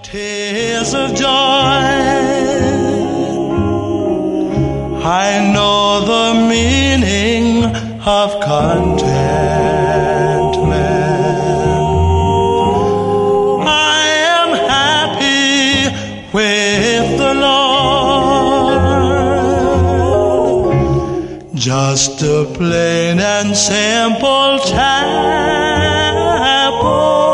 tears of joy. I know the meaning of contentment. I am happy with the Lord. Just a plain and simple chapel.